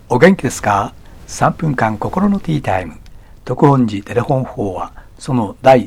お元気ですか？3分間心のティータイム。徳本寺テレフォン法話、その第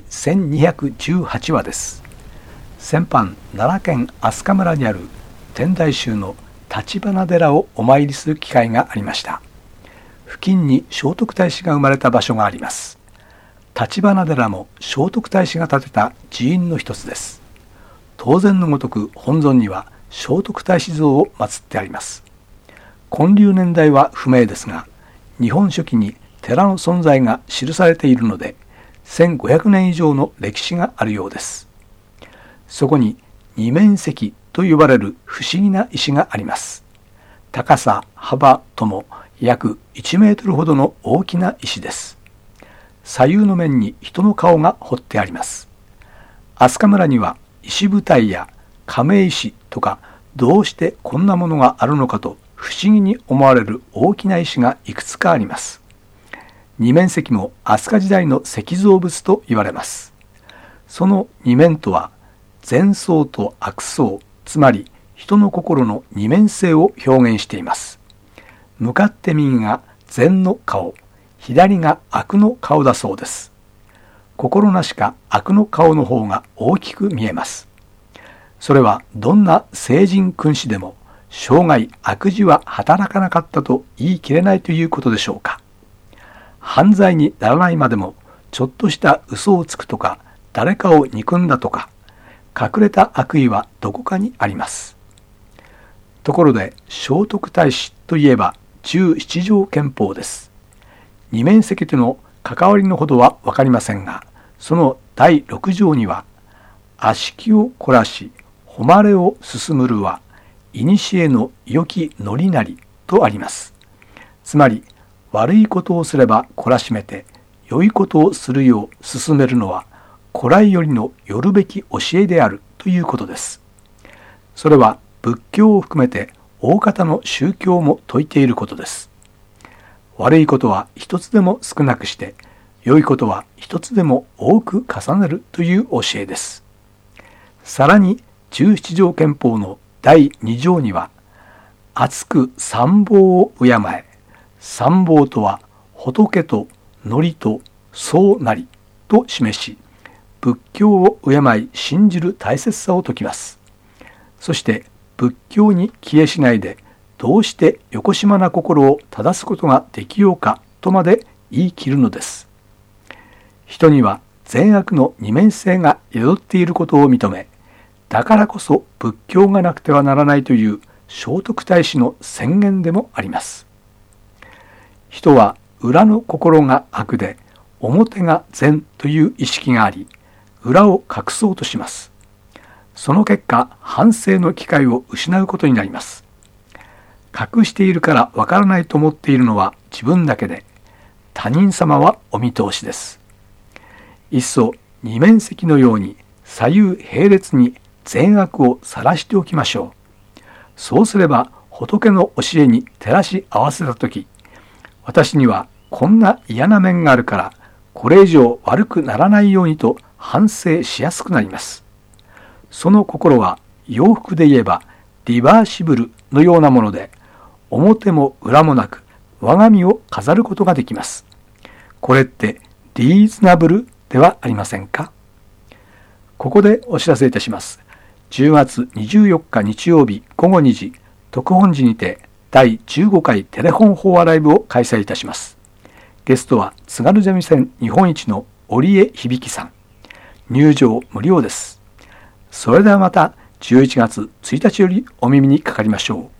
1218話です。先般、奈良県飛鳥村にある天台宗の立花寺をお参りする機会がありました。付近に聖徳太子が生まれた場所があります。立花寺も聖徳太子が建てた寺院の一つです。当然のごとく本尊には聖徳太子像を祀ってあります。建立年代は不明ですが、日本書紀に寺の存在が記されているので、1500年以上の歴史があるようです。そこに二面石と呼ばれる不思議な石があります。高さ、幅とも約1メートルほどの大きな石です。左右の面に人の顔が彫ってあります。飛鳥村には石舞台や亀石とか、どうしてこんなものがあるのかと不思議に思われる大きな石がいくつかあります。二面石も飛鳥時代の石造物と言われます。その二面とは善相と悪相、つまり人の心の二面性を表現しています。向かって右が善の顔、左が悪の顔だそうです。心なしか悪の顔の方が大きく見えます。それはどんな聖人君子でも生涯悪事は働かなかったと言い切れないということでしょうか。犯罪にならないまでもちょっとした嘘をつくとか、誰かを憎んだとか、隠れた悪意はどこかにあります。ところで聖徳太子といえば17条憲法です。二面石との関わりのほどは分かりませんが、その第6条には、悪しきを凝らし、誉れを進むるは、いにしえの良きのりなりとあります。つまり、悪いことをすれば懲らしめて、良いことをするよう進めるのは、古来よりのよるべき教えであるということです。それは仏教を含めて大方の宗教も説いていることです。悪いことは一つでも少なくして、良いことは一つでも多く重ねるという教えです。さらに17条憲法の第2条には、厚く三宝を敬え、三宝とは仏と則と僧なりと示し、仏教を敬い信じる大切さを説きます。そして仏教に帰依しないで、どうしてよこしまな心を正すことができようかとまで言い切るのです。人には善悪の二面性が宿っていることを認め、だからこそ仏教がなくてはならないという聖徳太子の宣言でもあります。人は裏の心が悪で、表が善という意識があり、裏を隠そうとします。その結果、反省の機会を失うことになります。隠しているからわからないと思っているのは自分だけで、他人様はお見通しです。いっそ二面石のように左右並列に善悪を晒しておきましょう。そうすれば仏の教えに照らし合わせたとき、私にはこんな嫌な面があるから、これ以上悪くならないようにと反省しやすくなります。その心は洋服で言えばリバーシブルのようなもので、表も裏もなく我が身を飾ることができます。これってリーズナブルではありませんか？ここでお知らせいたします。10月24日日曜日午後2時、徳本寺にて第15回テレフォン法話ライブを開催いたします。ゲストは津軽三味線日本一の織江響さん。入場無料です。それではまた11月1日よりお耳にかかりましょう。